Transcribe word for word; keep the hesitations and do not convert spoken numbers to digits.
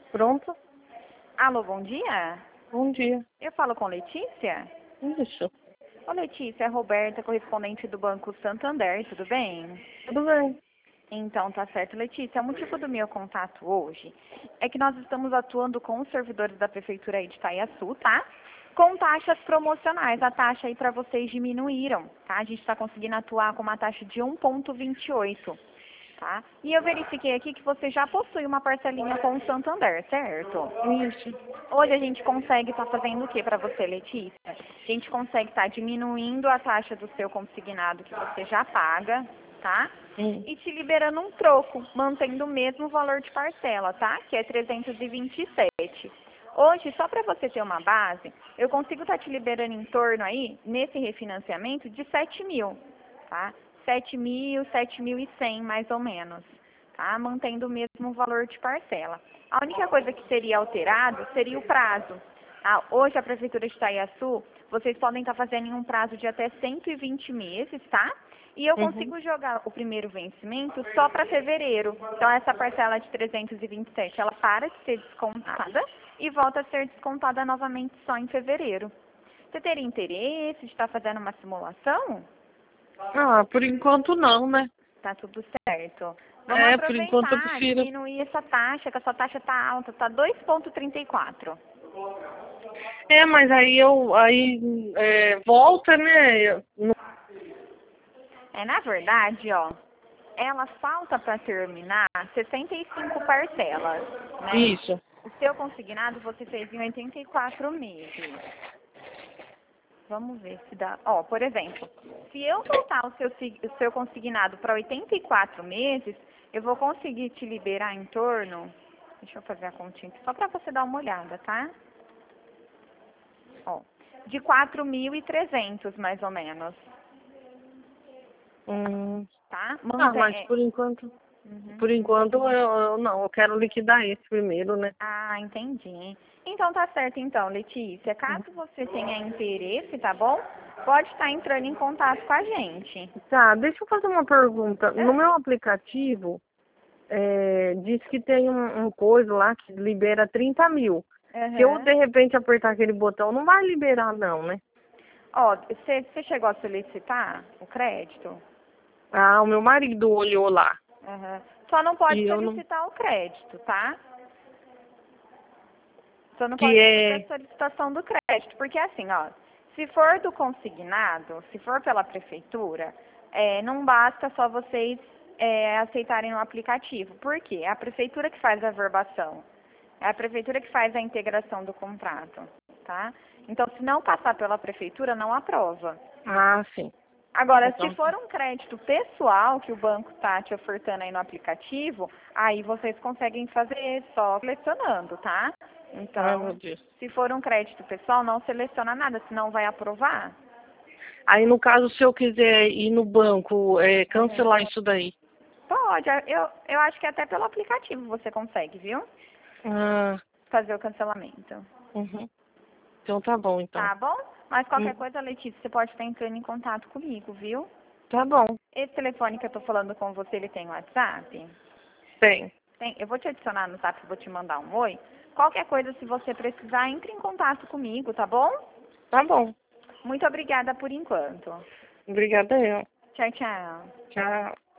Pronto? Alô, bom dia? Bom dia. Eu falo com Letícia? Isso. Ô, Letícia, é a Roberta, correspondente do Banco Santander, tudo bem? Tudo bem. Então, tá certo. Letícia, o motivo do meu contato hoje é que nós estamos atuando com os servidores da Prefeitura aí de Itaiaçu, tá? Com taxas promocionais. A taxa aí para vocês diminuíram, tá? A gente está conseguindo atuar com uma taxa de um vírgula vinte e oito, tá? E eu verifiquei aqui que você já possui uma parcelinha com o Santander, certo? Isso. Hoje a gente consegue estar fazendo o que para você, Letícia? A gente consegue estar diminuindo a taxa do seu consignado que você já paga, tá? Hum. E te liberando um troco, mantendo o mesmo valor de parcela, tá? Que é trezentos e vinte e sete. Hoje, só para você ter uma base, eu consigo estar te liberando em torno aí, nesse refinanciamento, de sete mil, tá? sete mil, sete mil e cem mais ou menos, tá? Mantendo o mesmo valor de parcela. A única coisa que seria alterado seria o prazo. Tá? Hoje, a Prefeitura de Itaiaçu, vocês podem estar fazendo em um prazo de até cento e vinte meses, tá? E eu Uhum. consigo jogar o primeiro vencimento só para fevereiro. Então, essa parcela de trezentos e vinte e sete, ela para de ser descontada e volta a ser descontada novamente só em fevereiro. Você teria interesse de estar fazendo uma simulação? Ah, por enquanto não, né? Tá tudo certo. Vamos É, por enquanto eu aproveitar, prefiro. diminuir essa taxa, que a sua taxa tá alta, tá dois vírgula trinta e quatro. É, mas aí eu aí é, volta, né? Eu não- É, na verdade, ó, ela falta para terminar sessenta e cinco parcelas, né? Isso. O seu consignado você fez em oitenta e quatro meses. Vamos ver se dá. Ó, por exemplo, se eu voltar o seu, sig- o seu consignado para oitenta e quatro meses, eu vou conseguir te liberar em torno. Deixa eu fazer a continha aqui, só para você dar uma olhada, tá? Ó, de quatro mil e trezentos mais ou menos, Hum. tá? Ah, mas Mantém. por enquanto, Uhum. por enquanto eu, eu não, eu quero liquidar esse primeiro, né? Ah, entendi. Então tá certo então, Letícia. Caso você tenha interesse, tá bom? Pode estar entrando em contato com a gente. Tá, deixa eu fazer uma pergunta. No Ah, meu aplicativo, é, diz que tem um, um coisa lá que libera trinta mil. Se eu, aham. de repente, apertar aquele botão, não vai liberar, não, né? Ó, você você chegou a solicitar o crédito? Ah, o meu marido olhou lá. Aham. Só não pode E eu não... solicitar o crédito, tá? Só não Que pode fazer a é... solicitação do crédito, porque assim, ó, se for do consignado, se for pela prefeitura, é, não basta só vocês é, aceitarem o aplicativo. Por quê? É a prefeitura que faz a verbação. É a prefeitura que faz a integração do contrato, tá? Então, se não passar pela prefeitura, não aprova. Ah, sim. Agora, se Então, for um crédito pessoal que o banco está te ofertando aí no aplicativo, aí vocês conseguem fazer só selecionando, tá? ai, meu Então, Deus. se for um crédito pessoal, não seleciona nada, senão vai aprovar. Aí, no caso, se eu quiser ir no banco, é, Uhum. cancelar isso daí. Pode, eu, eu acho que até pelo aplicativo você consegue, viu? Ah, Fazer o cancelamento. uhum. Então tá bom, então. Tá bom? Mas qualquer Hum, coisa, Letícia, você pode estar entrando em contato comigo, viu? Tá bom, Esse telefone que eu tô falando com você, ele tem WhatsApp? tem. Tem, eu vou te adicionar no Zap, vou te mandar um oi. Qualquer coisa, se você precisar, entre em contato comigo, tá bom? Tá bom. Muito obrigada por enquanto. Obrigada, eu. Tchau, tchau. Tchau.